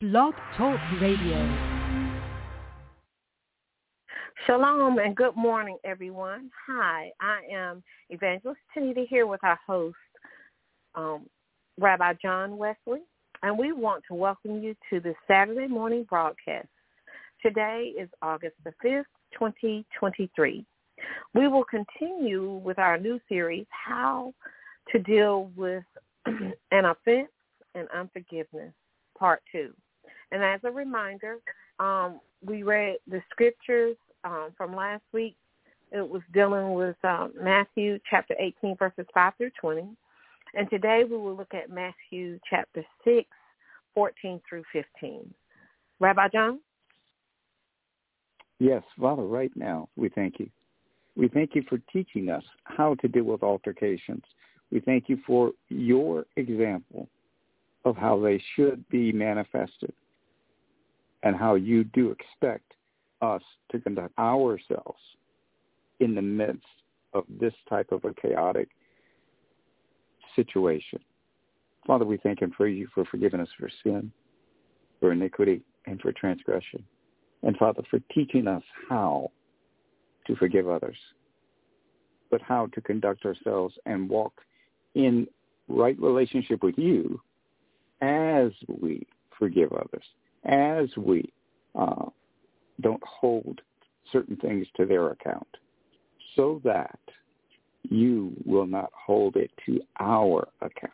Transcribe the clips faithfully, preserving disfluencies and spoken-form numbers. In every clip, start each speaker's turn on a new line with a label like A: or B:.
A: Blog Talk Radio.
B: Shalom and good morning, everyone. Hi, I am Evangelist Tanita here with our host, um, Rabbi John Wesley, and we want to welcome you to this Saturday morning broadcast. Today is August the fifth, twenty twenty-three. We will continue with our new series, How to Deal with an Offense and Unforgiveness, Part two. And as a reminder, um, we read the scriptures um, from last week. It was dealing with um, Matthew chapter eighteen, verses five through twenty. And today we will look at Matthew chapter six, fourteen through fifteen. Rabbi John?
C: Yes, Father, right now we thank you. We thank you for teaching us how to deal with altercations. We thank you for your example of how they should be manifested and how you do expect us to conduct ourselves in the midst of this type of a chaotic situation. Father, we thank and praise you for forgiving us for sin, for iniquity, and for transgression. And Father, for teaching us how to forgive others, but how to conduct ourselves and walk in right relationship with you as we forgive others, as we uh, don't hold certain things to their account, so that you will not hold it to our account.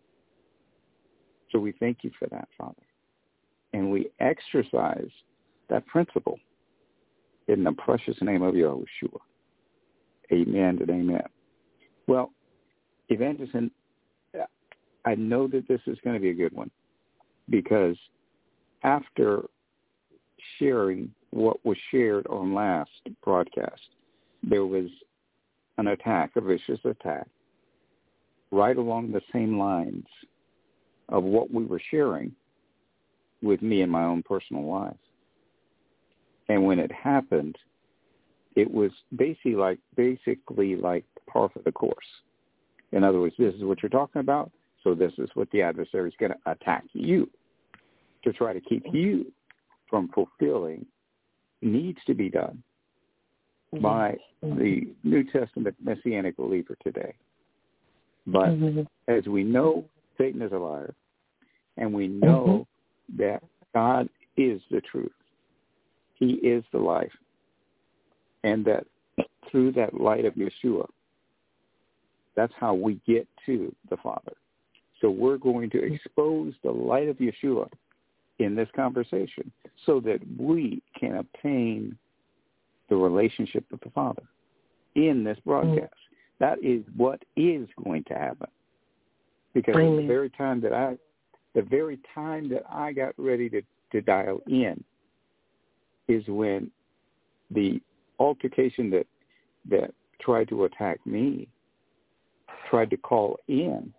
C: So we thank you for that, Father. And we exercise that principle in the precious name of Yahushua. Amen and amen. Well, Evangelist, I know that this is going to be a good one, because after sharing what was shared on last broadcast, there was an attack, a vicious attack, right along the same lines of what we were sharing with me in my own personal life. And when it happened, it was basically like basically like par for the course. In other words, this is what you're talking about, so this is what the adversary is going to attack you to try to keep you from fulfilling needs to be done mm-hmm. by the New Testament Messianic believer today. But mm-hmm. as we know, Satan is a liar, and we know mm-hmm. that God is the truth. He is the life, and that through that light of Yeshua, that's how we get to the Father. So we're going to expose the light of Yeshua in this conversation so that we can obtain the relationship with the Father in this broadcast. That is what is going to happen. Because Amen. the very time that I, the very time that I got ready to, to dial in is when the altercation that that tried to attack me tried to call in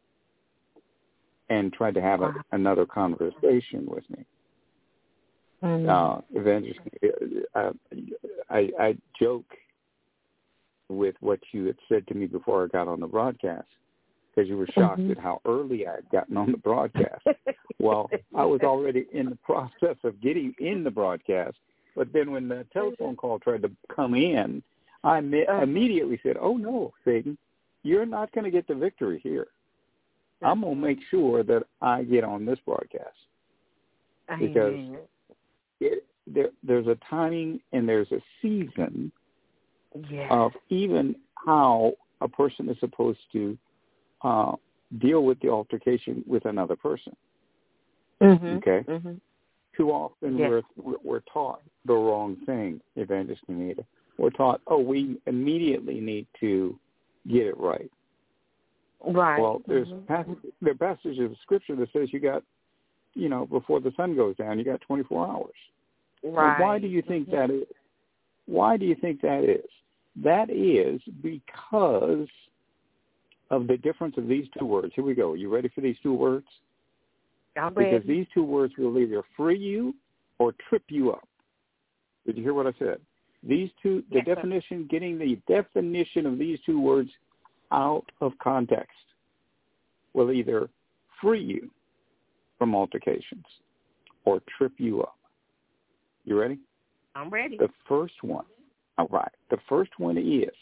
C: and tried to have a, another conversation with me. Mm-hmm. Uh, Evangelist, uh, I, I joke with what you had said to me before I got on the broadcast, because you were shocked mm-hmm. at how early I had gotten on the broadcast. Well, I was already in the process of getting in the broadcast, but then when the telephone call tried to come in, I me- immediately said, oh, no, Satan, you're not going to get the victory here. I'm going to make sure that I get on this broadcast, because it, there, there's a timing and there's a season yes. of even how a person is supposed to uh, deal with the altercation with another person. Mm-hmm. Okay? Mm-hmm. Too often yes. we're, we're taught the wrong thing, Evangelist Anita. We're taught, oh, we immediately need to get it right.
B: Right.
C: Well, there's
B: mm-hmm.
C: passage, there are passages of Scripture that says you got, you know, before the sun goes down, you got twenty-four hours.
B: Right.
C: So why do you think mm-hmm. that is? Why do you think that is? That is because of the difference of these two words. Here we go. You ready for these two words?
B: I'm
C: because
B: ready.
C: These two words will either free you or trip you up. Did you hear what I said? These two, the
B: yes,
C: definition, sir. Getting the definition of these two words out of context will either free you from altercations or trip you up. You ready?
B: I'm ready.
C: The first one, all right, the first one is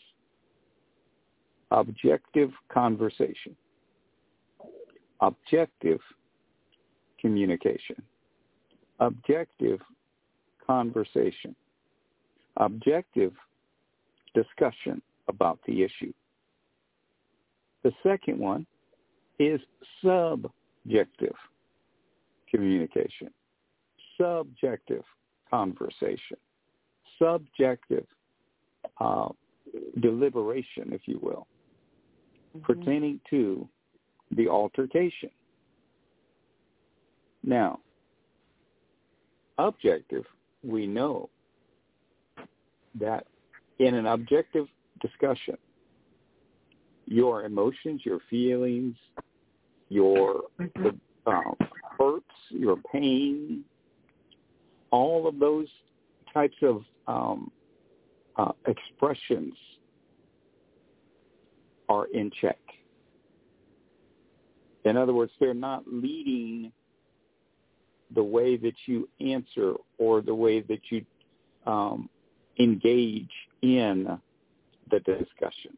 C: objective conversation, objective communication, objective conversation, objective discussion about the issue. The second one is subjective communication, subjective conversation, subjective uh, deliberation, if you will, mm-hmm. pertaining to the altercation. Now, objective, we know that in an objective discussion, your emotions, your feelings, your mm-hmm. uh, hurts, your pain, all of those types of um, uh, expressions are in check. In other words, they're not leading the way that you answer or the way that you um, engage in the discussion.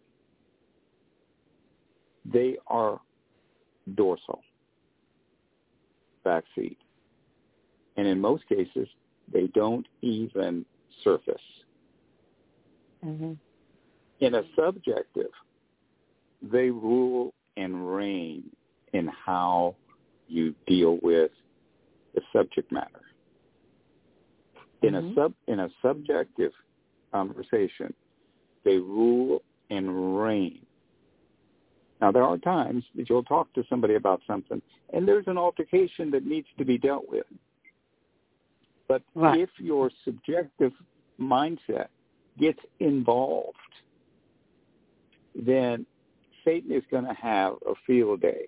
C: They are dorsal, backseat. And in most cases, they don't even surface.
B: Mm-hmm.
C: In a subjective, they rule and reign in how you deal with the subject matter. In mm-hmm. a sub in a subjective conversation, they rule and reign. Now, there are times that you'll talk to somebody about something, and there's an altercation that needs to be dealt with. But right. if your subjective mindset gets involved, then Satan is going to have a field day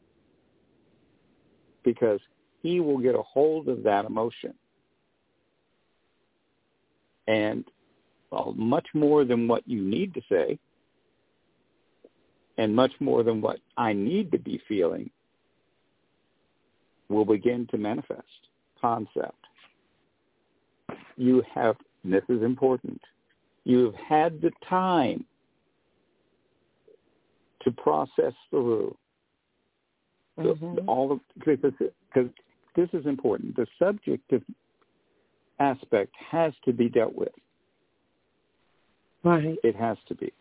C: because he will get a hold of that emotion. And well, much more than what you need to say, and much more than what I need to be feeling, will begin to manifest. Concept. You have, and this is important, you have had the time to process through mm-hmm. the, all of, because this is important. The subjective aspect has to be dealt with.
B: Right.
C: It has to be.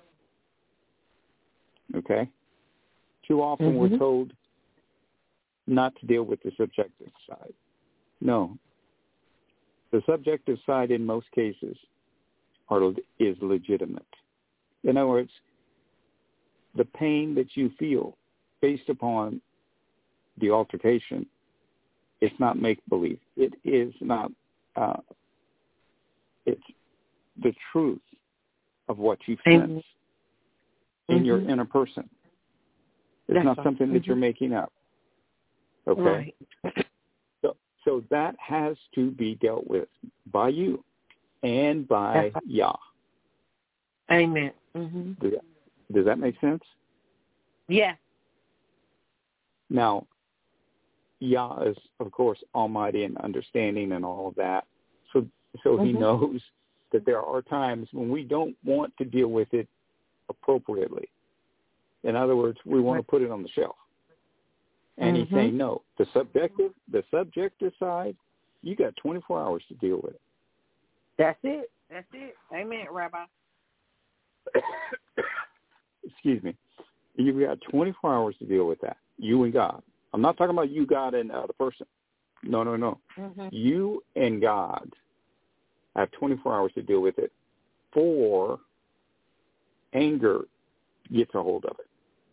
C: Okay? Too often
B: mm-hmm.
C: we're told not to deal with the subjective side. No. The subjective side in most cases are, is legitimate. In other words, the pain that you feel based upon the altercation, it's not make-believe. It is not, uh, it's the truth of what you sense mm-hmm. in mm-hmm. your inner person. It's That's not something mm-hmm. that you're making up. Okay?
B: Right.
C: So, so that has to be dealt with by you and by That's Yah.
B: Amen. Mm-hmm.
C: Does that, does that make sense?
B: Yeah.
C: Now, Yah is, of course, almighty and understanding and all of that. So, so mm-hmm. he knows that there are times when we don't want to deal with it appropriately. In other words, we want to put it on the shelf. And mm-hmm. he's saying, no, the subjective, the subjective side, you got twenty-four hours to deal with it.
B: That's it. That's it. Amen, Rabbi.
C: Excuse me. You've got twenty-four hours to deal with that, you and God. I'm not talking about you, God, and uh, the person. No, no, no. Mm-hmm. You and God have twenty-four hours to deal with it before anger gets a hold of it.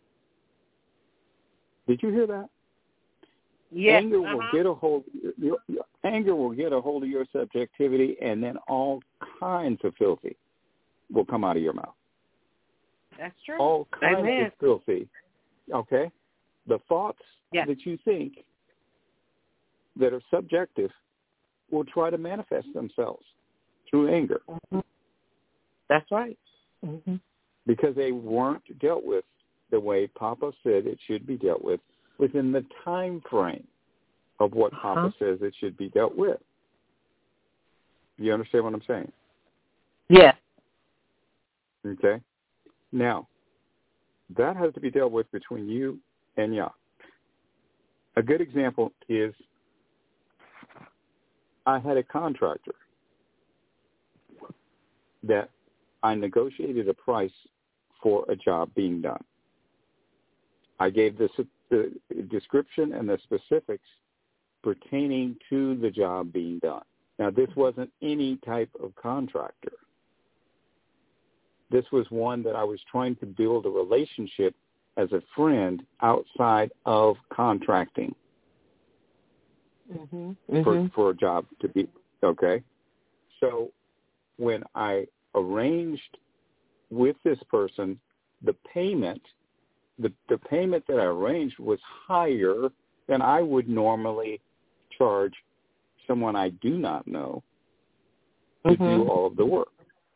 C: Did you hear that?
B: Yes.
C: Anger
B: uh-huh.
C: will get a hold. Your, your, anger will get a hold of your subjectivity, and then all kinds of filthy will come out of your mouth.
B: That's true.
C: All kinds
B: Amen.
C: of filthy. Okay, the thoughts
B: yes.
C: that you think that are subjective will try to manifest themselves through anger.
B: Mm-hmm. That's right. Mm-hmm.
C: Because they weren't dealt with the way Papa said it should be dealt with within the time frame. of what
B: uh-huh.
C: Papa says it should be dealt with. You understand what I'm saying?
B: Yes.
C: Okay. Now, that has to be dealt with between you and Yah. A good example is I had a contractor that I negotiated a price for a job being done. I gave the, the description and the specifics pertaining to the job being done. Now, this wasn't any type of contractor. This was one that I was trying to build a relationship as a friend outside of contracting
B: mm-hmm.
C: for,
B: Mm-hmm.
C: for a job to be, okay? So when I arranged with this person, the payment, the, the payment that I arranged was higher than I would normally charge someone I do not know to
B: mm-hmm.
C: do all of the work.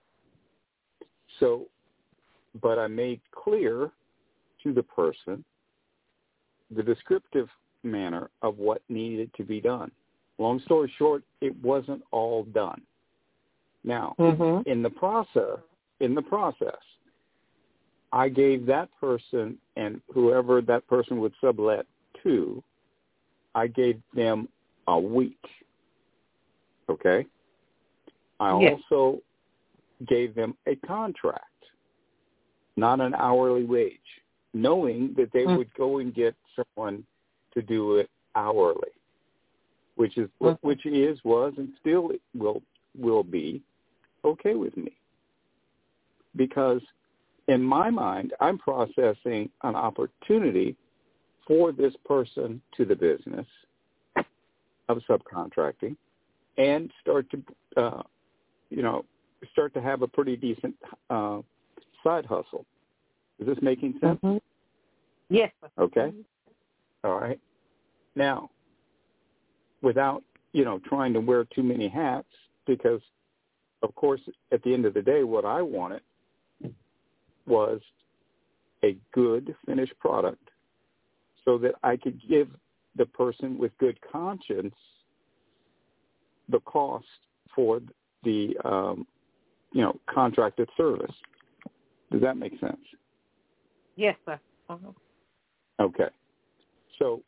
C: So, but I made clear to the person the descriptive manner of what needed to be done. Long story short, it wasn't all done. Now,
B: mm-hmm.
C: in the process, in the process, I gave that person and whoever that person would sublet to, I gave them a week. Okay? I
B: yes.
C: also gave them a contract, not an hourly wage, knowing that they mm-hmm. would go and get someone to do it hourly, which is mm-hmm. which is was and still will will be okay with me, because in my mind I'm processing an opportunity for this person to the business of subcontracting and start to uh, you know start to have a pretty decent uh, side hustle. Is this making sense?
B: Mm-hmm. Yes.
C: Okay. All right. Now, without, you know, trying to wear too many hats, because, of course, at the end of the day, what I wanted was a good finished product so that I could give the person with good conscience the cost for the, um, you know, contracted service. Does that make sense?
B: Yes, sir. Uh-huh.
C: Okay. So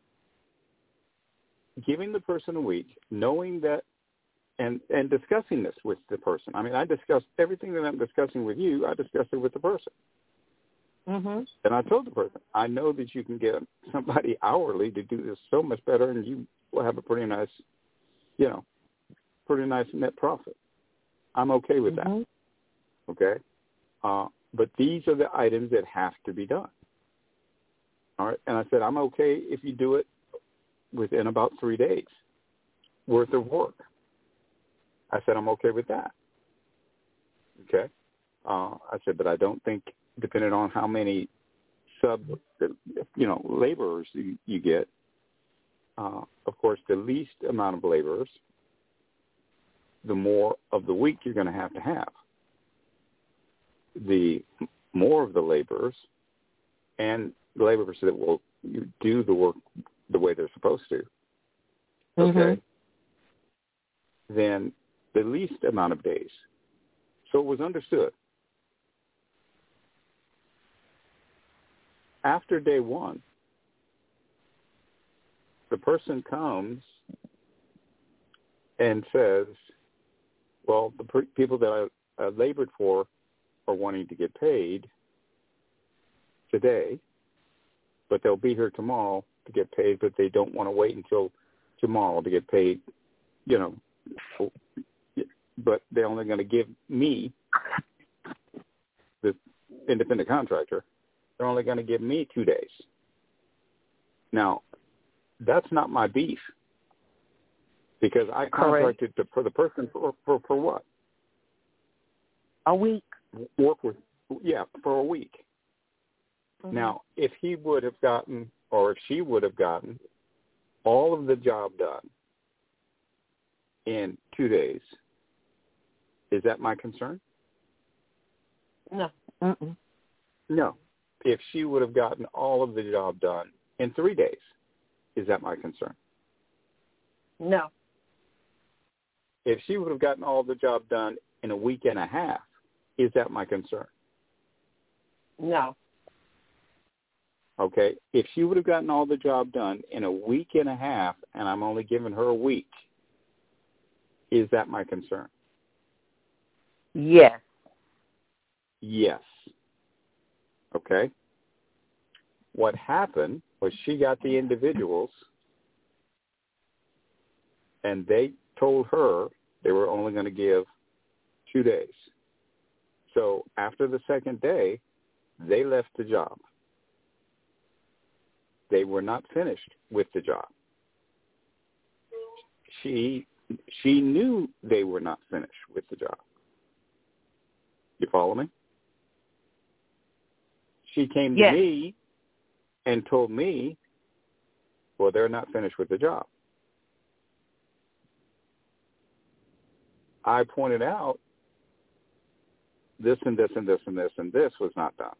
C: giving the person a week, knowing that, and, and discussing this with the person. I mean, I discussed everything that I'm discussing with you, I discussed it with the person.
B: Mm-hmm.
C: And I told the person, I know that you can get somebody hourly to do this so much better, and you will have a pretty nice, you know, pretty nice net profit. I'm okay with
B: mm-hmm.
C: that. Okay? Uh, but these are the items that have to be done. All right? And I said, I'm okay if you do it within about three days worth of work. I said, I'm okay with that. Okay? Uh, I said, but I don't think, depending on how many sub, you know, laborers you, you get, uh, of course, the least amount of laborers, the more of the week you're going to have to have. The more of the laborers and the laborers that will do the work the way they're supposed to, okay, mm-hmm. then the least amount of days. So it was understood. After day one, the person comes and says, well, the per- people that I uh, labored for are wanting to get paid today, but they'll be here tomorrow to get paid, but they don't want to wait until tomorrow to get paid, you know, but they're only going to give me, the independent contractor, they're only going to give me two days. Now, that's not my beef, because I contracted to, for the person for, for, for what?
B: A week.
C: Work with, yeah, for a week. Mm-hmm. Now, if he would have gotten, or if she would have gotten all of the job done in two days, is that my concern?
B: No. Mm-mm.
C: No. If she would have gotten all of the job done in three days, is that my concern?
B: No.
C: If she would have gotten all the job done in a week and a half, is that my concern?
B: No.
C: Okay. If she would have gotten all the job done in a week and a half and I'm only giving her a week, is that my concern?
B: Yes.
C: Yes. Okay. What happened was she got the individuals and they told her they were only going to give two days. So after the second day, they left the job. They were not finished with the job. She she knew they were not finished with the job. You follow me? She came to
B: yes.
C: me and told me, well, they're not finished with the job. I pointed out this and this and this and this and this was not done.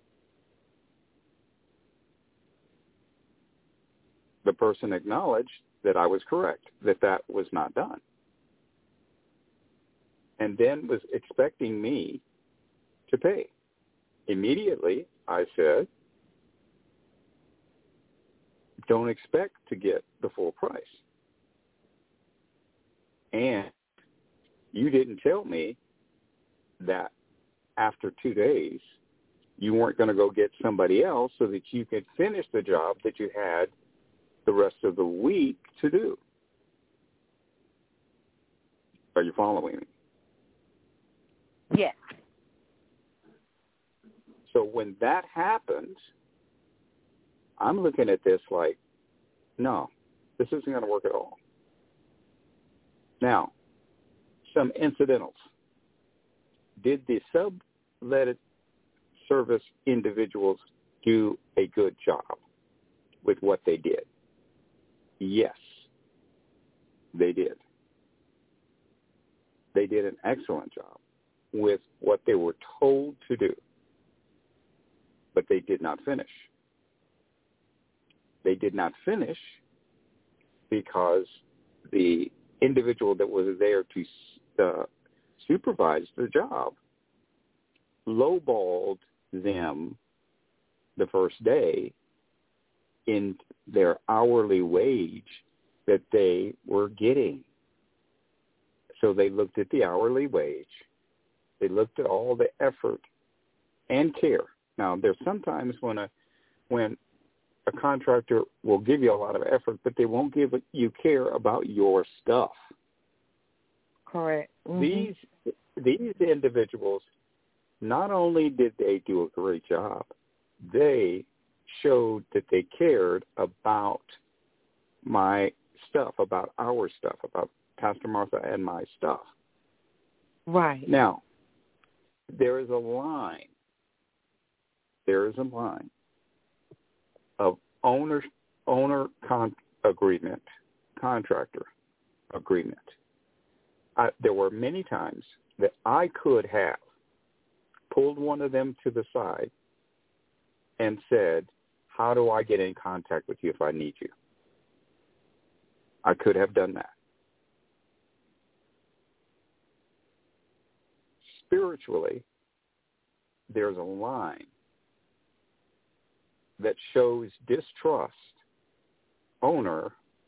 C: The person acknowledged that I was correct, that that was not done. And then was expecting me to pay. Immediately, I said, don't expect to get the full price. And you didn't tell me that after two days, you weren't going to go get somebody else so that you could finish the job that you had the rest of the week to do. Are you following me?
B: Yes.
C: So when that happens, I'm looking at this like, no, this isn't going to work at all. Now, some incidentals. Did the sub-let service individuals do a good job with what they did? Yes, they did. They did an excellent job with what they were told to do, but they did not finish. They did not finish because the individual that was there to uh, supervise the job lowballed them the first day in their hourly wage that they were getting. So they looked at the hourly wage. They looked at all the effort and care. Now, there's sometimes when a when a contractor will give you a lot of effort, but they won't give you care about your stuff.
B: Correct. Mm-hmm.
C: These these individuals, not only did they do a great job, they showed that they cared about my stuff, about our stuff, about Pastor Martha and my stuff.
B: Right.
C: Now, there is a line. There is a line of owner owner con- agreement, contractor agreement. I, there were many times that I could have pulled one of them to the side and said, how do I get in contact with you if I need you? I could have done that. Spiritually, there's a line that shows distrust, owner,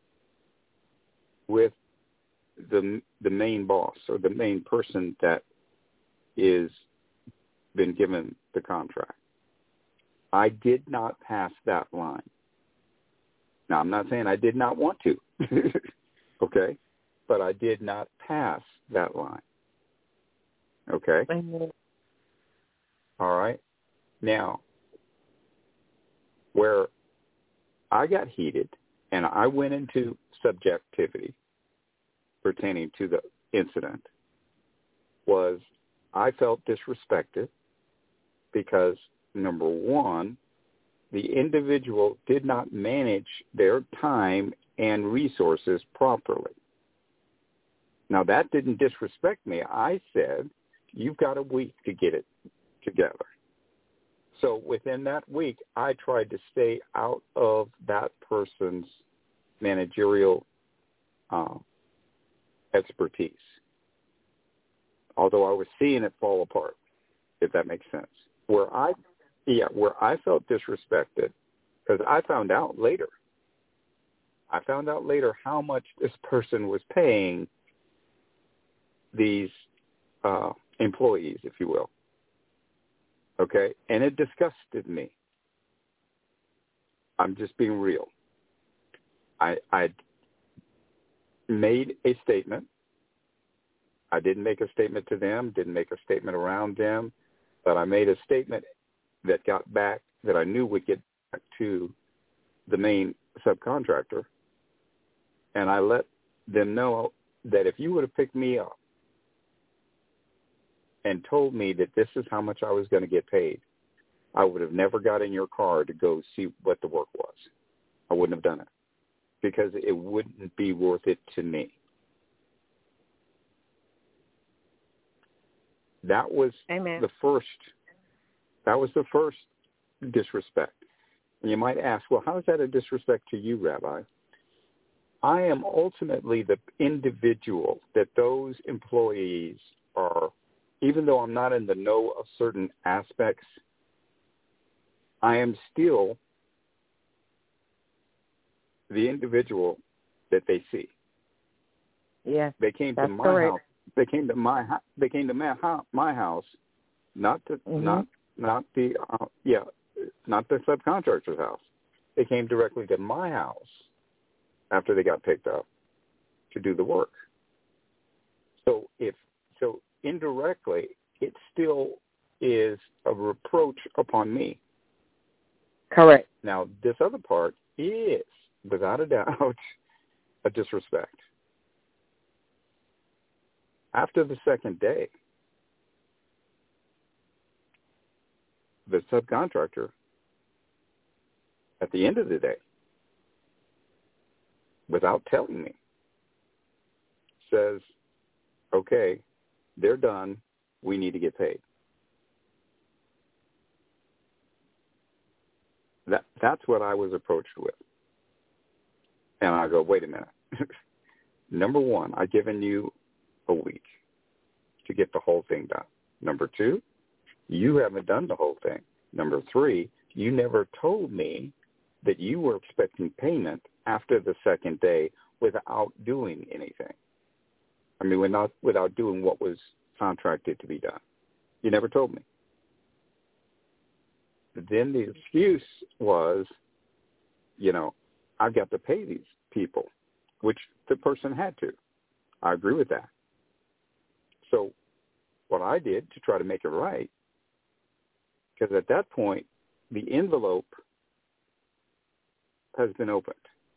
C: with the the main boss or the main person that is been given the contract. I did not pass that line. Now, I'm not saying I did not want to, okay, but I did not pass that line, okay?
B: Mm-hmm.
C: All right. Now, where I got heated and I went into subjectivity pertaining to the incident was I felt disrespected because, number one, the individual did not manage their time and resources properly. Now, that didn't disrespect me. I said, you've got a week to get it together. So within that week, I tried to stay out of that person's managerial um, expertise. Although I was seeing it fall apart, if that makes sense. Where I, yeah, where I felt disrespected, because I found out later. I found out later how much this person was paying these uh, employees, if you will. Okay? And it disgusted me. I'm just being real. I I made a statement. I didn't make a statement to them, didn't make a statement around them, but I made a statement that got back, that I knew would get back to the main subcontractor. And I let them know that if you would have picked me up and told me that this is how much I was going to get paid, I would have never got in your car to go see what the work was. I wouldn't have done it because it wouldn't be worth it to me. That was
B: Amen.
C: the first, that was the first disrespect. And you might ask, well, how is that a disrespect to you, Rabbi? I am ultimately the individual that those employees are, even though I'm not in the know of certain aspects, I am still the individual that they see.
B: Yes,
C: They came to
B: that's
C: my
B: correct.
C: house. They came to my house. They came to my house, my house, not to
B: Mm-hmm.
C: not not the uh, yeah, not the subcontractor's house. They came directly to my house after they got picked up to do the work. So if so indirectly, it still is a reproach upon me.
B: Correct.
C: Now, this other part is, without a doubt, a disrespect. After the second day, the subcontractor, at the end of the day, without telling me, says, okay, they're done. We need to get paid. That That's what I was approached with. And I go, wait a minute. Number one, I've given you a week to get the whole thing done. Number two, you haven't done the whole thing. Number three, you never told me that you were expecting payment after the second day without doing anything. I mean, without, without doing what was contracted to be done. You never told me. Then the excuse was, you know, I've got to pay these people, which the person had to. I agree with that. So what I did to try to make it right, because at that point, the envelope has been opened.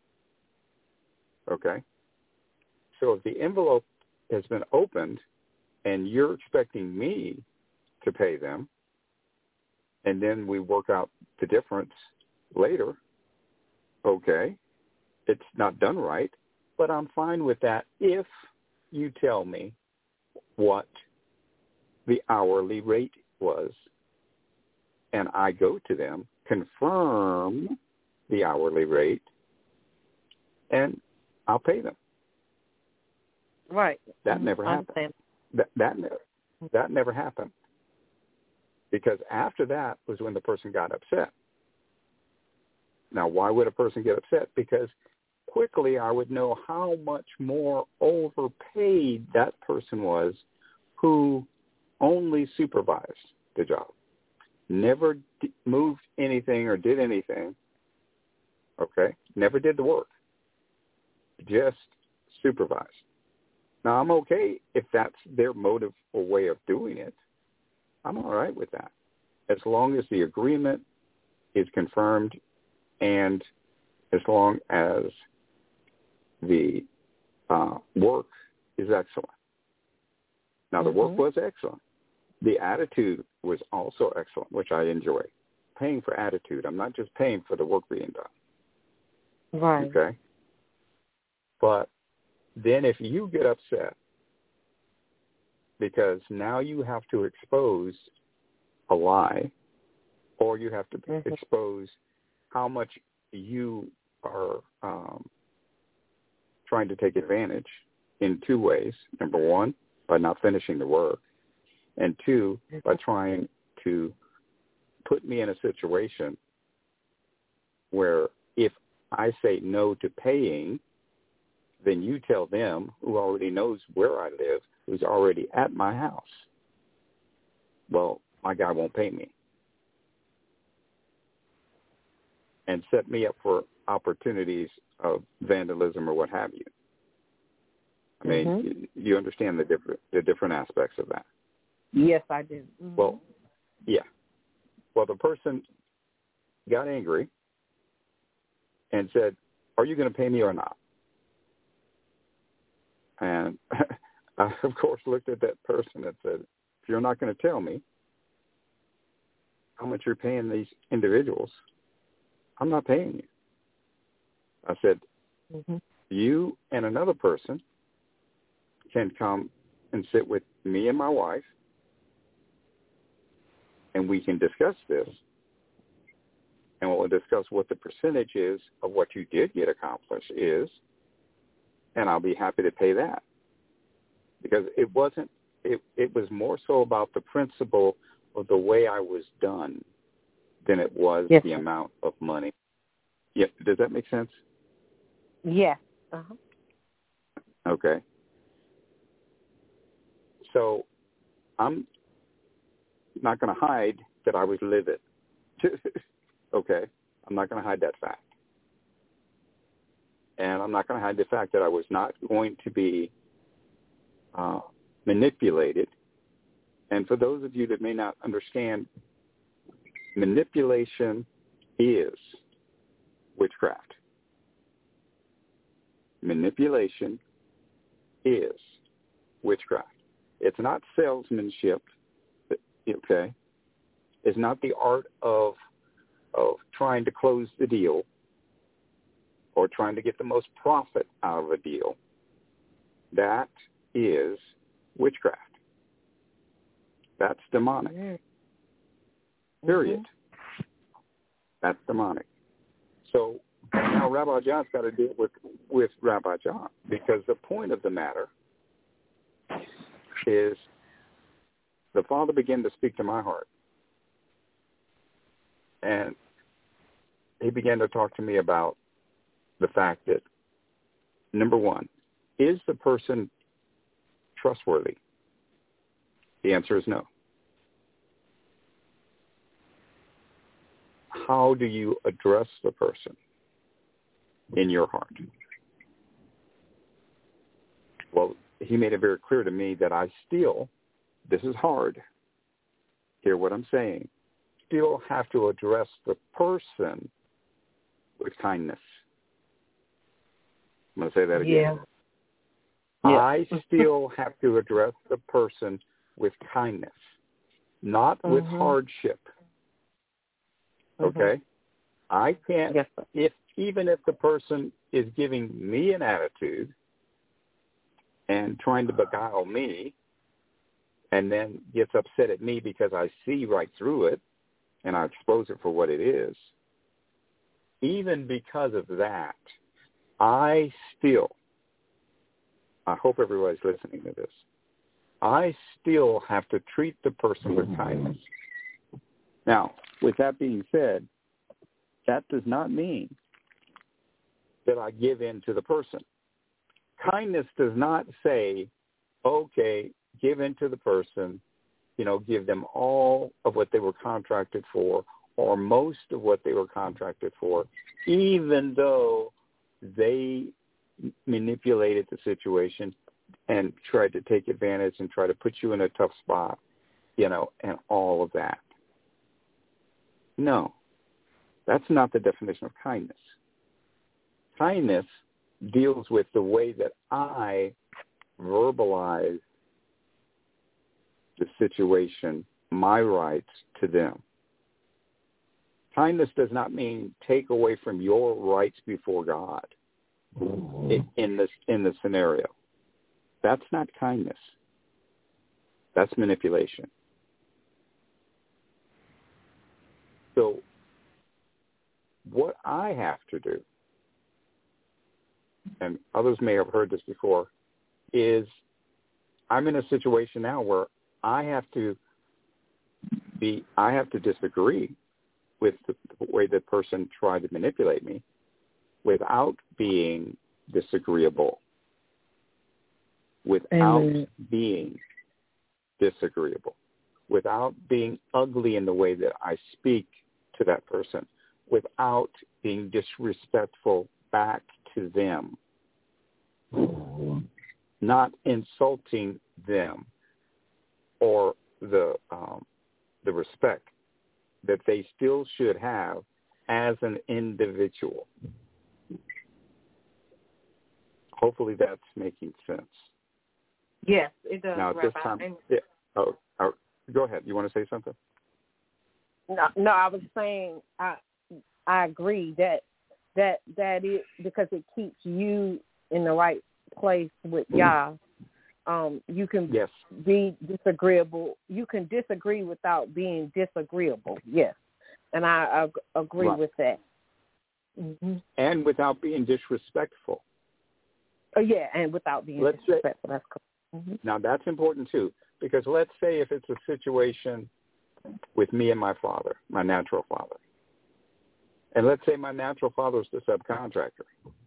C: Okay? So if the envelope has been opened and you're expecting me to pay them, and then we work out the difference later, okay, it's not done right, but I'm fine with that if you tell me what the hourly rate was, and I go to them, confirm the hourly rate, and I'll pay them.
B: Right.
C: That
B: Mm-hmm.
C: never happened. That, that, never, that never happened. Because after that was when the person got upset. Now, why would a person get upset? Because quickly I would know how much more overpaid that person was who only supervised the job, never d- moved anything or did anything, okay, never did the work, just supervised. Now, I'm okay if that's their motive or way of doing it. I'm all right with that, as long as the agreement is confirmed and as long as the uh, work is excellent. Now, the work
B: Mm-hmm.
C: was excellent. The attitude was also excellent, which I enjoy. Paying for attitude. I'm not just paying for the work being done.
B: Right.
C: Okay? But then if you get upset because now you have to expose a lie, or you have to
B: Mm-hmm.
C: expose how much you are um, trying to take advantage in two ways. Number one, by not finishing the work, and two, by trying to put me in a situation where if I say no to paying, then you tell them, who already knows where I live, who's already at my house, well, my guy won't pay me. And set me up for opportunities of vandalism or what have you. I mean, mm-hmm. you, you understand the different the different aspects of that.
B: Yes, I do. Mm-hmm.
C: Well, yeah. Well, the person got angry and said, "Are you going to pay me or not?" And I, of course, looked at that person and said, "If you're not going to tell me how much you're paying these individuals, I'm not paying you." I said, mm-hmm. "You and another person can come and sit with me and my wife, and we can discuss this, and we'll discuss what the percentage is of what you did get accomplished is, and I'll be happy to pay that." Because it wasn't, it, it was more so about the principle of the way I was done than it was yes. the amount of money. Yeah, does that make sense?
B: Yes. Uh-huh.
C: Okay. So I'm not going to hide that I was livid. Okay? I'm not going to hide that fact. And I'm not going to hide the fact that I was not going to be uh, manipulated. And for those of you that may not understand, manipulation is witchcraft. Manipulation is witchcraft. It's not salesmanship, okay? It's not the art of of trying to close the deal or trying to get the most profit out of a deal. That is witchcraft. That's demonic. Mm-hmm. Period. That's demonic. So now Rabbi John's got to deal with, with Rabbi John, because the point of the matter is the Father began to speak to my heart. And he began to talk to me about the fact that, number one, is the person trustworthy? The answer is no. How do you address the person in your heart? Well, he made it very clear to me that I still, this is hard, hear what I'm saying, still have to address the person with kindness. I'm going to say that again.
B: Yeah.
C: I still have to address the person with kindness, not with mm-hmm. hardship. Okay? Mm-hmm. I can't, yes, if even if the person is giving me an attitude and trying to beguile me and then gets upset at me because I see right through it and I expose it for what it is, even because of that, I still, I hope everybody's listening to this, I still have to treat the person with kindness. Now, with that being said, that does not mean that I give in to the person. Kindness does not say, okay, give in to the person, you know, give them all of what they were contracted for or most of what they were contracted for, even though they manipulated the situation and tried to take advantage and try to put you in a tough spot, you know, and all of that. No, that's not the definition of kindness. Kindness deals with the way that I verbalize the situation, my rights to them. Kindness does not mean take away from your rights before God in, in this in the scenario. That's not kindness. That's manipulation. So what I have to do and others may have heard this before, is I'm in a situation now where I have to be, I have to disagree with the, the way the person tried to manipulate me without being disagreeable, without Amen. being disagreeable, without being ugly in the way that I speak to that person, without being disrespectful back to them, not insulting them or the um, the respect that they still should have as an individual. Hopefully that's making sense.
B: Yes, it does.
C: Now, at this time, yeah, oh, oh, go ahead. You want to say something?
B: No, no, I was saying I I agree that that that is because it keeps you in the right place with Yah. Um, you can
C: yes.
B: be disagreeable. You can disagree without being disagreeable. Yes, and I, I agree
C: right.
B: with that. Mm-hmm.
C: And without being disrespectful.
B: Oh yeah, and without being
C: let's
B: disrespectful.
C: Say,
B: that's cool. Mm-hmm.
C: Now that's important too, because let's say if it's a situation with me and my father, my natural father, and let's say my natural father is the subcontractor.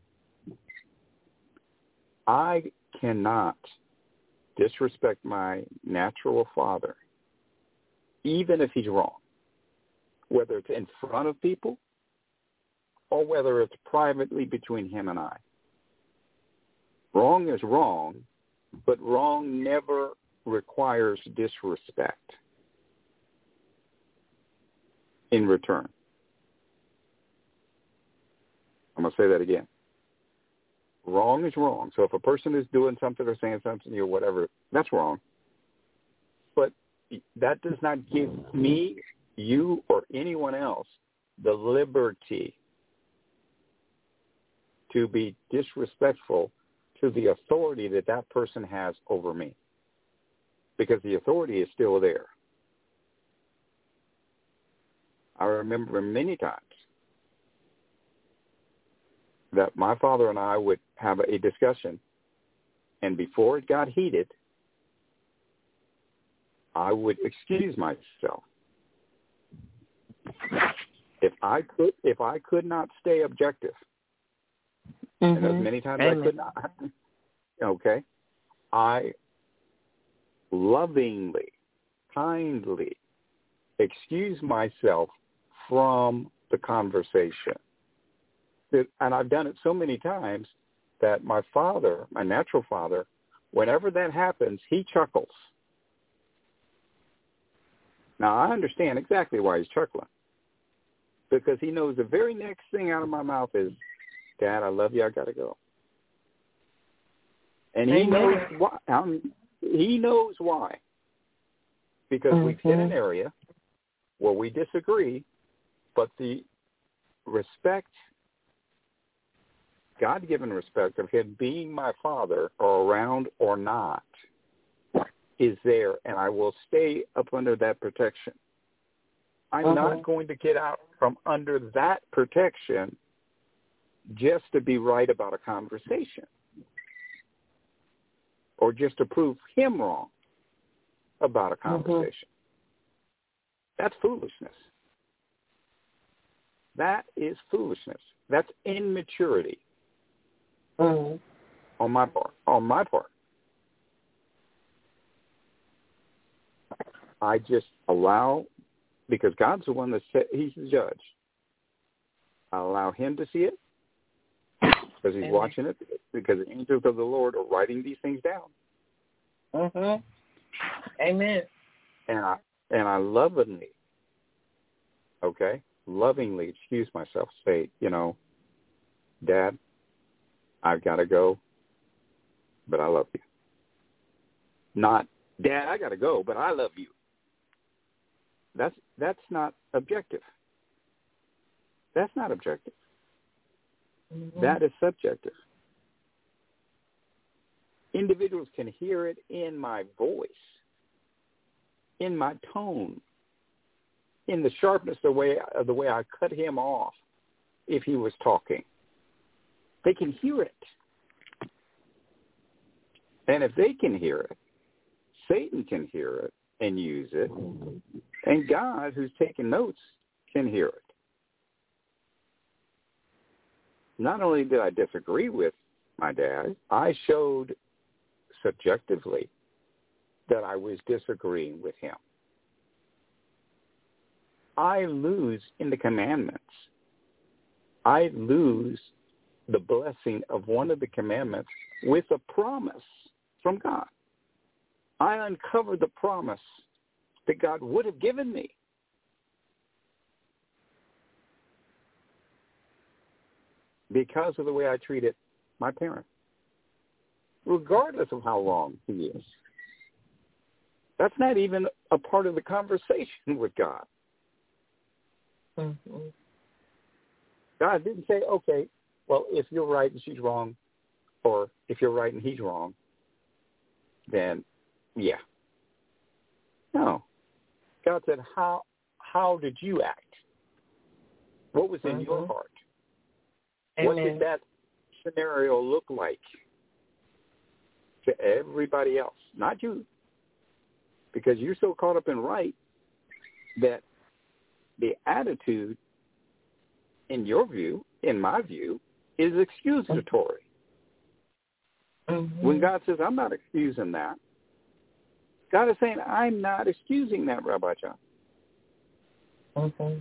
C: I cannot disrespect my natural father, even if he's wrong, whether it's in front of people or whether it's privately between him and I. Wrong is wrong, but wrong never requires disrespect in return. I'm going to say that again. Wrong is wrong. So if a person is doing something or saying something or whatever, that's wrong. But that does not give me, you, or anyone else the liberty to be disrespectful to the authority that that person has over me, because the authority is still there. I remember many times that my father and I would have a discussion, and before it got heated, I would excuse myself. If I could, if I could not stay objective, mm-hmm. and as many times Amen. I could not, okay, I lovingly, kindly excuse myself from the conversation. And I've done it so many times that my father, my natural father, whenever that happens, he chuckles. Now, I understand exactly why he's chuckling, because he knows the very next thing out of my mouth is, Dad, I love you, I got to go. And he Amen. knows why. I mean, he knows why. Because mm-hmm. we've hit an area where we disagree, but the respect, God-given respect of him being my father, or around or not, is there, and I will stay up under that protection. I'm uh-huh. not going to get out from under that protection just to be right about a conversation or just to prove him wrong about a conversation. Uh-huh. That's foolishness. That is foolishness. That's immaturity. Uh-huh. On my part. On my part. I just allow, because God's the one that said, he's the judge. I allow him to see it because he's Amen. watching it, because the angels of the Lord are writing these things down.
B: Mm-hmm. Amen.
C: And I and I lovingly, okay, lovingly excuse myself, say, you know, Dad, I've got to go, but I love you. Not, Dad, I got to go, but I love you. That's that's not objective. That's not objective. Mm-hmm. That is subjective. Individuals can hear it in my voice, in my tone, in the sharpness of the way of the way I cut him off if he was talking. They can hear it. And if they can hear it, Satan can hear it and use it, and God, who's taking notes, can hear it. Not only did I disagree with my dad, I showed subjectively that I was disagreeing with him. I lose in the commandments. I lose the blessing of one of the commandments with a promise from God. I uncovered the promise that God would have given me. Because of the way I treated my parent, regardless of how wrong he is. That's not even a part of the conversation with God.
D: Mm-hmm.
C: God didn't say, okay, well, if you're right and she's wrong, or if you're right and he's wrong, then, yeah. No. God said, how how did you act? What was in mm-hmm. your heart?
D: Amen.
C: What did that scenario look like to everybody else? Not you. Because you're so caught up in right that the attitude, in your view, in my view, is excusatory.
D: Mm-hmm.
C: When God says, I'm not excusing that, God is saying, I'm not excusing that, Rabbi John.
D: Mm-hmm.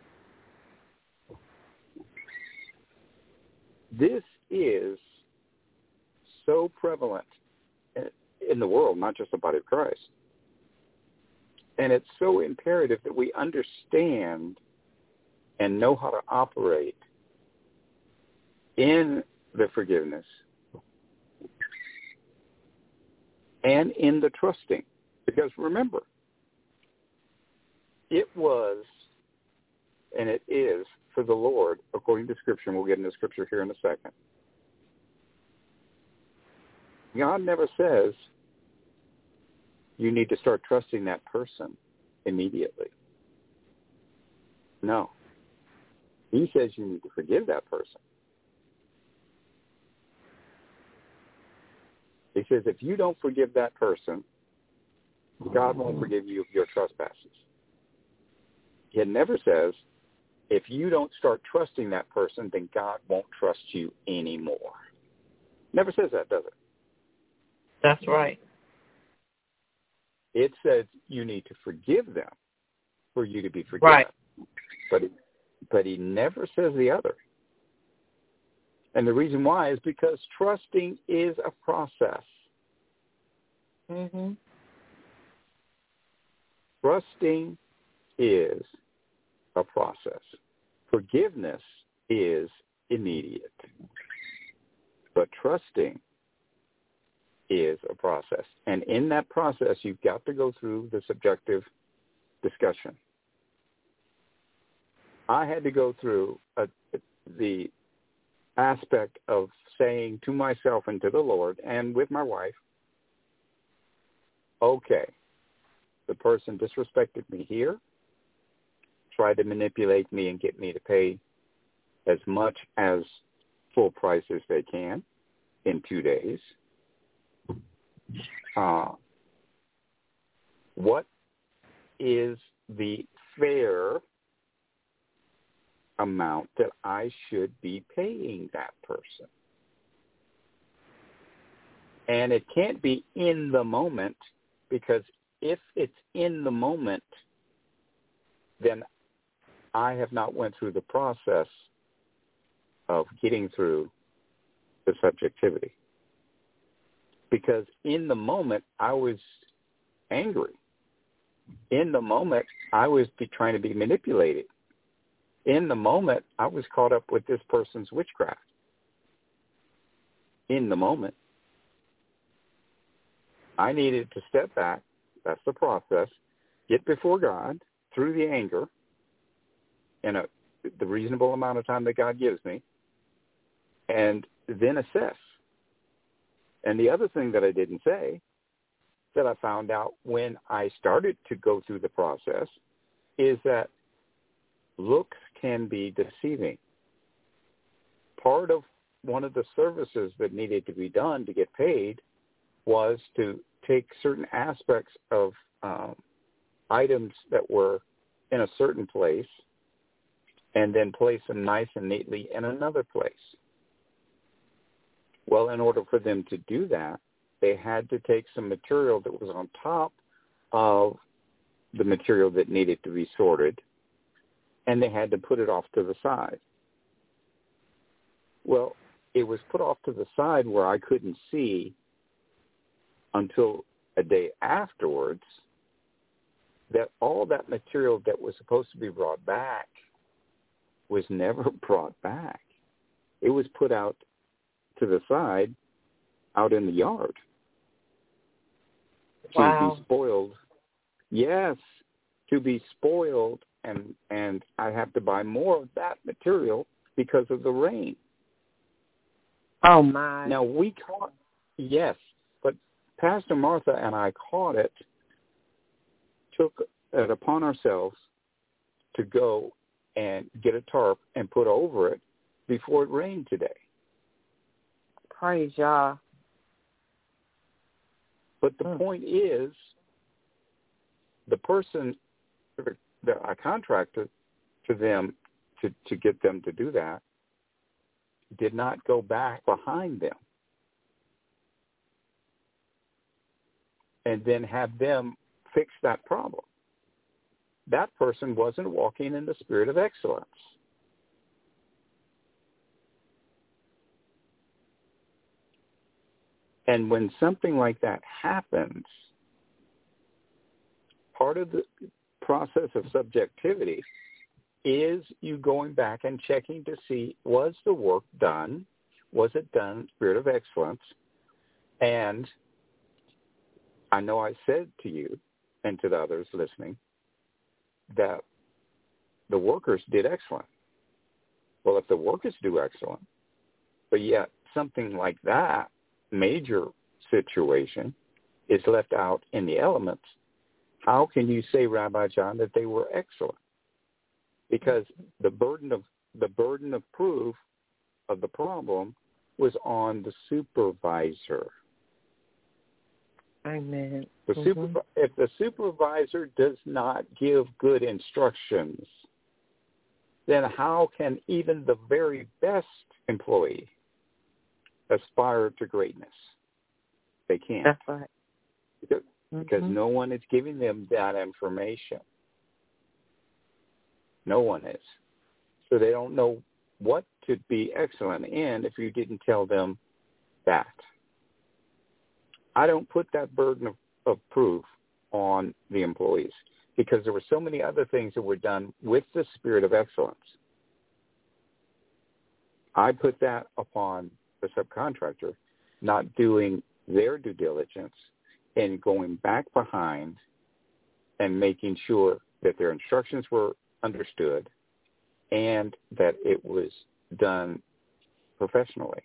C: This is so prevalent in the world, not just the body of Christ. And it's so imperative that we understand and know how to operate in the forgiveness and in the trusting. Because remember, it was and it is for the Lord, according to Scripture, and we'll get into Scripture here in a second. God never says you need to start trusting that person immediately. No. He says you need to forgive that person. He says if you don't forgive that person, God won't forgive you of your trespasses. He never says if you don't start trusting that person, then God won't trust you anymore. Never says that, does it?
D: That's right.
C: It says you need to forgive them for you to be forgiven.
D: Right.
C: But he, but he never says the other. And the reason why is because trusting is a process.
D: Mm-hmm.
C: Trusting is a process. Forgiveness is immediate. But trusting is a process. And in that process, you've got to go through the subjective discussion. I had to go through a, the aspect of saying to myself and to the Lord and with my wife, okay, the person disrespected me here, tried to manipulate me and get me to pay as much as full price as they can in two days. Uh, what is the fair amount that I should be paying that person? And it can't be in the moment, because if it's in the moment, then I have not went through the process of getting through the subjectivity. Because in the moment, I was angry. In the moment, I was be trying to be manipulated. In the moment, I was caught up with this person's witchcraft. In the moment, I needed to step back. That's the process. Get before God through the anger in a, the reasonable amount of time that God gives me, and then assess. And the other thing that I didn't say that I found out when I started to go through the process is that looks can be deceiving. Part of one of the services that needed to be done to get paid was to take certain aspects of um, items that were in a certain place and then place them nice and neatly in another place. Well, in order for them to do that, they had to take some material that was on top of the material that needed to be sorted, and they had to put it off to the side. Well, it was put off to the side where I couldn't see until a day afterwards that all that material that was supposed to be brought back was never brought back. It was put out to the side out in the yard.
D: Wow.
C: To be spoiled. Yes, to be spoiled, and and I have to buy more of that material because of the rain.
B: Oh, my.
C: Now, we caught, yes, but Pastor Martha and I caught it, took it upon ourselves to go and get a tarp and put over it before it rained today.
B: Praise y'all.
C: But the
B: Mm.
C: point is, the person that I contracted to them to, to get them to do that did not go back behind them and then have them fix that problem. That person wasn't walking in the spirit of excellence. And when something like that happens, part of the process of subjectivity is you going back and checking to see, was the work done? Was it done in spirit of excellence? And I know I said to you and to the others listening that the workers did excellent. Well, if the workers do excellent, but yet something like that major situation is left out in the elements, how can you say, Rabbi John, that they were excellent? Because the burden of the burden of proof of the problem was on the supervisor.
B: Amen.
C: The
B: mm-hmm.
C: super, if the supervisor does not give good instructions, then how can even the very best employee aspire to greatness? They can't.
B: That's right.
C: Because,
B: mm-hmm.
C: because no one is giving them that information. No one is. So they don't know what to be excellent in if you didn't tell them that. I don't put that burden of, of proof on the employees because there were so many other things that were done with the spirit of excellence. I put that upon the subcontractor not doing their due diligence and going back behind and making sure that their instructions were understood and that it was done professionally.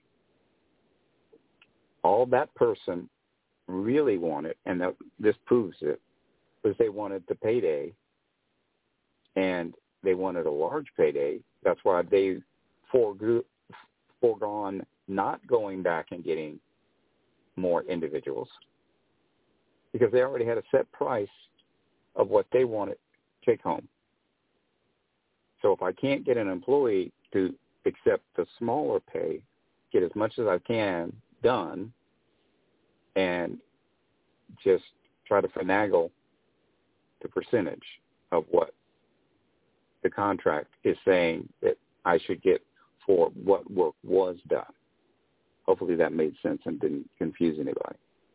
C: All that person really wanted, and that, this proves it, was they wanted the payday, and they wanted a large payday. That's why they forego, foregone not going back and getting more individuals, because they already had a set price of what they wanted to take home. So if I can't get an employee to accept the smaller pay, get as much as I can done, and just try to finagle the percentage of what the contract is saying that I should get for what work was done. Hopefully that made sense and didn't confuse anybody.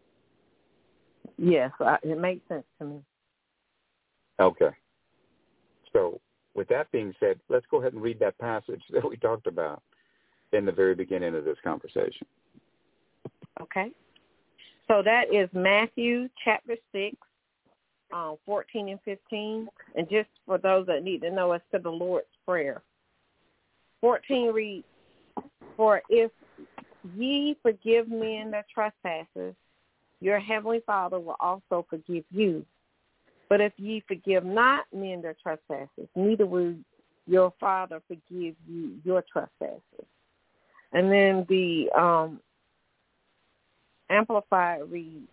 B: Yes, I, it makes sense to me.
C: Okay. So with that being said, let's go ahead and read that passage that we talked about in the very beginning of this conversation.
B: Okay. So that is Matthew chapter six, um, fourteen and fifteen. And just for those that need to know, it's to the Lord's Prayer. fourteen reads, "For if ye forgive men their trespasses, your heavenly Father will also forgive you. But if ye forgive not men their trespasses, neither will your Father forgive you your trespasses." And then the um, Amplified reads,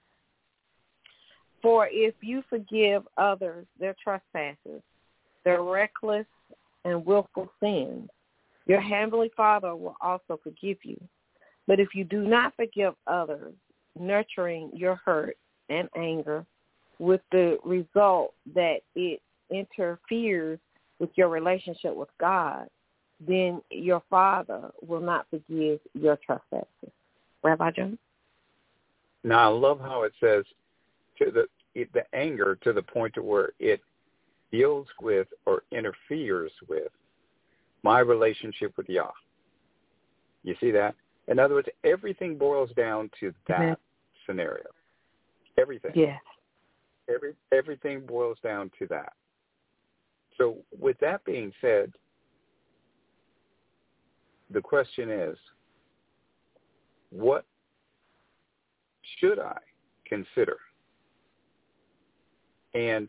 B: "For if you forgive others their trespasses, their reckless and willful sins, your heavenly Father will also forgive you. But if you do not forgive others, nurturing your hurt and anger with the result that it interferes with your relationship with God, then your Father will not forgive your trespasses." Rabbi Jones?
C: Now, I love how it says to the the anger to the point to where it deals with or interferes with my relationship with Yah. You see that? In other words, everything boils down to that mm-hmm. scenario. Everything.
B: Yes.
C: Every everything boils down to that. So with that being said, the question is, what should I consider? And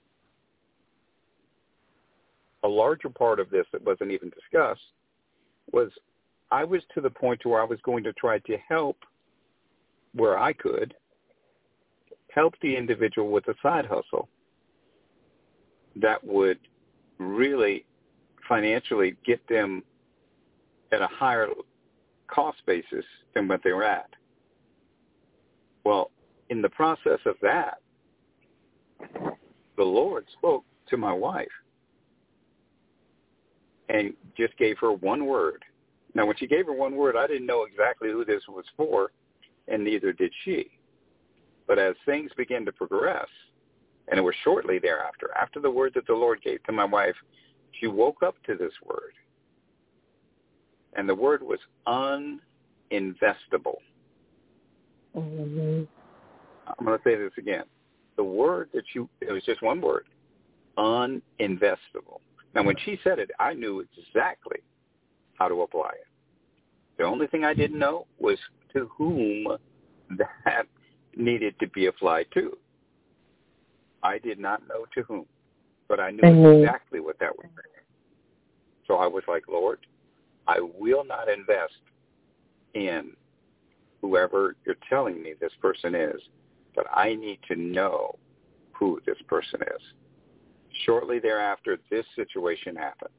C: a larger part of this that wasn't even discussed was I was to the point to where I was going to try to help where I could, help the individual with a side hustle that would really financially get them at a higher cost basis than what they were at. Well, in the process of that, the Lord spoke to my wife and just gave her one word. Now, when she gave her one word, I didn't know exactly who this was for, and neither did she. But as things began to progress, and it was shortly thereafter, after the word that the Lord gave to my wife, she woke up to this word. And the word was uninvestable.
B: Mm-hmm.
C: I'm going to say this again. The word that you, it was just one word, uninvestable. Now, when she said it, I knew exactly how to apply it. The only thing I didn't know was to whom that needed to be applied to. I did not know to whom, but I knew mm-hmm. exactly what that was. So I was like, Lord, I will not invest in whoever you're telling me this person is, but I need to know who this person is. Shortly thereafter, this situation happened.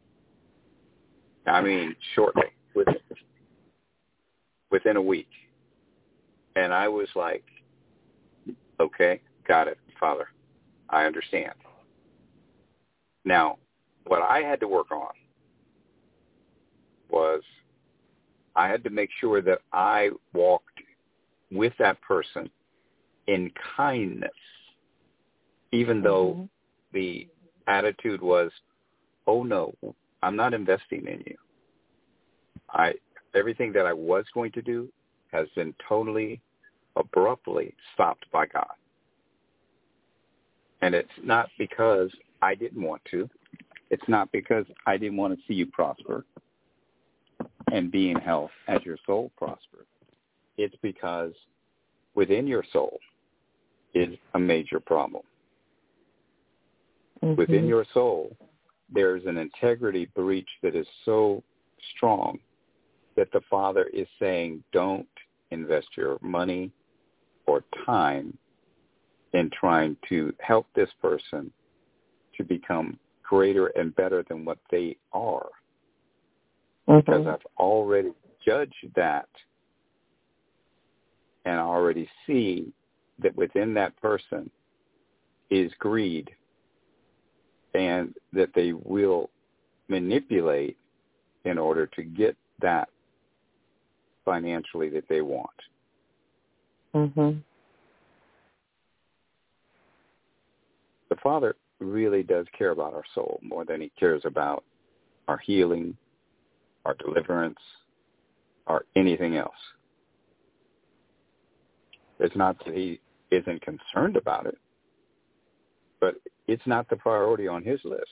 C: I mean, shortly, within, within a week. And I was like, okay, got it, Father. I understand. Now, what I had to work on was I had to make sure that I walked with that person in kindness, even mm-hmm. though the attitude was, oh, no, I'm not investing in you. I everything that I was going to do has been totally, abruptly stopped by God. And it's not because I didn't want to. It's not because I didn't want to see you prosper and be in health as your soul prospers. It's because within your soul is a major problem. Mm-hmm. Within your soul, there's an integrity breach that is so strong that the Father is saying, don't invest your money or time in trying to help this person to become greater and better than what they are. Mm-hmm. Because I've already judged that and I already see that within that person is greed and that they will manipulate in order to get that financially that they want.
B: Mm-hmm.
C: The Father really does care about our soul more than he cares about our healing, our deliverance, or anything else. It's not that he isn't concerned about it, but it's not the priority on his list.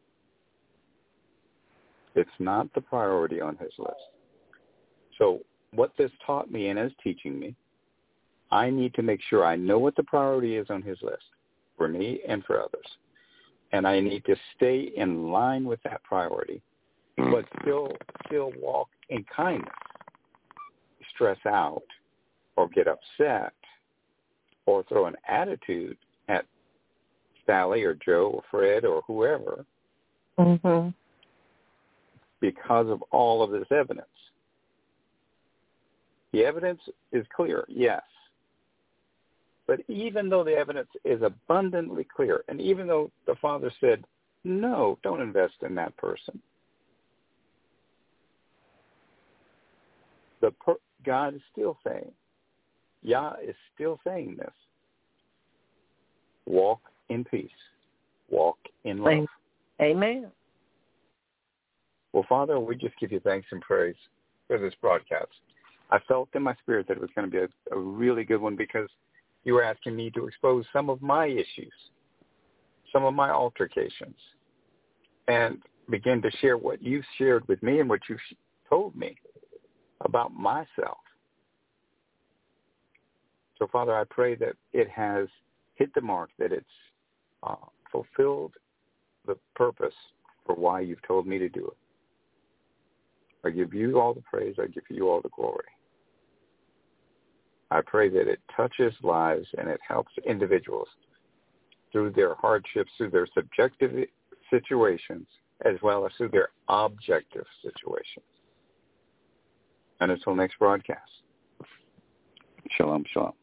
C: It's not the priority on his list. So what this taught me and is teaching me, I need to make sure I know what the priority is on his list for me and for others. And I need to stay in line with that priority, but still still walk in kindness, stress out, or get upset or throw an attitude at Sally or Joe or Fred or whoever
B: Mhm.
C: because of all of this evidence. The evidence is clear, yes. But even though the evidence is abundantly clear, and even though the Father said, no, don't invest in that person, the per- God is still saying, Yah is still saying this. Walk in peace. Walk in love.
B: Amen.
C: Well, Father, we just give you thanks and praise for this broadcast. I felt in my spirit that it was going to be a, a really good one because you were asking me to expose some of my issues, some of my altercations, and begin to share what you shared with me and what you told me about myself. So, Father, I pray that it has hit the mark, that it's uh, fulfilled the purpose for why you've told me to do it. I give you all the praise. I give you all the glory. I pray that it touches lives and it helps individuals through their hardships, through their subjective situations, as well as through their objective situations. And until next broadcast. Shalom, shalom.